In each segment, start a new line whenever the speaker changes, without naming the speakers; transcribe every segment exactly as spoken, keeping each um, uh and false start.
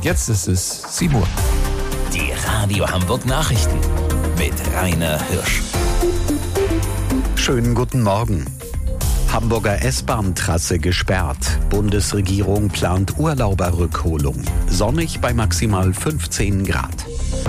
Jetzt ist es sieben Uhr.
Die Radio Hamburg Nachrichten mit Rainer Hirsch.
Schönen guten Morgen. Hamburger S-Bahn-Trasse gesperrt. Bundesregierung plant Urlauberrückholung. Sonnig bei maximal fünfzehn Grad.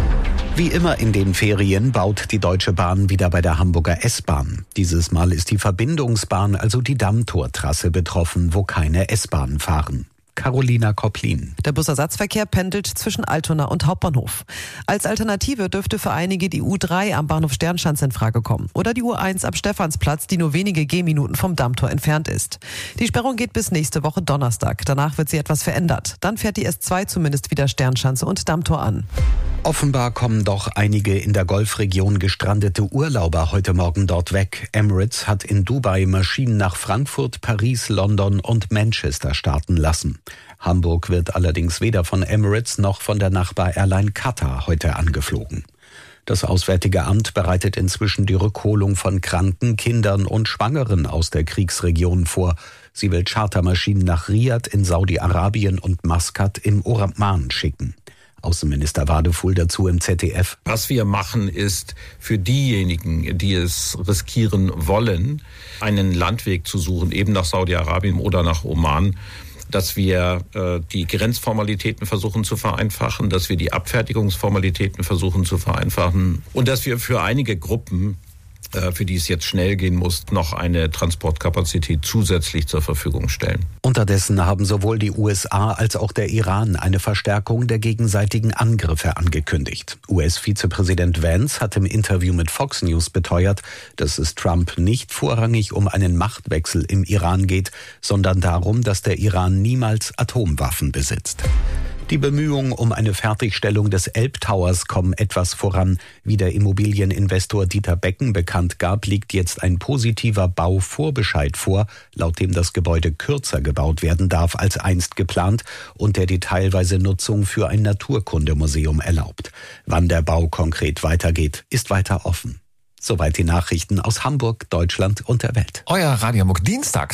Wie immer in den Ferien baut die Deutsche Bahn wieder bei der Hamburger S-Bahn. Dieses Mal ist die Verbindungsbahn, also die Dammtortrasse, betroffen, wo keine S-Bahnen fahren. Carolina Kopplin.
Der Busersatzverkehr pendelt zwischen Altona und Hauptbahnhof. Als Alternative dürfte für einige die U drei am Bahnhof Sternschanze in Frage kommen oder die U eins am Stephansplatz, die nur wenige Gehminuten vom Dammtor entfernt ist. Die Sperrung geht bis nächste Woche Donnerstag. Danach wird sie etwas verändert. Dann fährt die S zwei zumindest wieder Sternschanze und Dammtor an.
Offenbar kommen doch einige in der Golfregion gestrandete Urlauber heute Morgen dort weg. Emirates hat in Dubai Maschinen nach Frankfurt, Paris, London und Manchester starten lassen. Hamburg wird allerdings weder von Emirates noch von der Nachbar-Airline Qatar heute angeflogen. Das Auswärtige Amt bereitet inzwischen die Rückholung von Kranken, Kindern und Schwangeren aus der Kriegsregion vor. Sie will Chartermaschinen nach Riyadh in Saudi-Arabien und Maskat im Oman schicken. Außenminister Wadefuhl dazu im Z D F.
Was wir machen, ist für diejenigen, die es riskieren wollen, einen Landweg zu suchen, eben nach Saudi-Arabien oder nach Oman, dass wir äh, die Grenzformalitäten versuchen zu vereinfachen, dass wir die Abfertigungsformalitäten versuchen zu vereinfachen und dass wir für einige Gruppen, äh, für die es jetzt schnell gehen muss, noch eine Transportkapazität zusätzlich zur Verfügung stellen.
Unterdessen haben sowohl die U S A als auch der Iran eine Verstärkung der gegenseitigen Angriffe angekündigt. U S-Vizepräsident Vance hat im Interview mit Fox News beteuert, dass es Trump nicht vorrangig um einen Machtwechsel im Iran geht, sondern darum, dass der Iran niemals Atomwaffen besitzt. Die Bemühungen um eine Fertigstellung des Elbtowers kommen etwas voran. Wie der Immobilieninvestor Dieter Becken bekannt gab, liegt jetzt ein positiver Bauvorbescheid vor, laut dem das Gebäude kürzer gebaut werden darf als einst geplant und der die teilweise Nutzung für ein Naturkundemuseum erlaubt. Wann der Bau konkret weitergeht, ist weiter offen. Soweit die Nachrichten aus Hamburg, Deutschland und der Welt.
Euer Radio Hamburg Dienstag.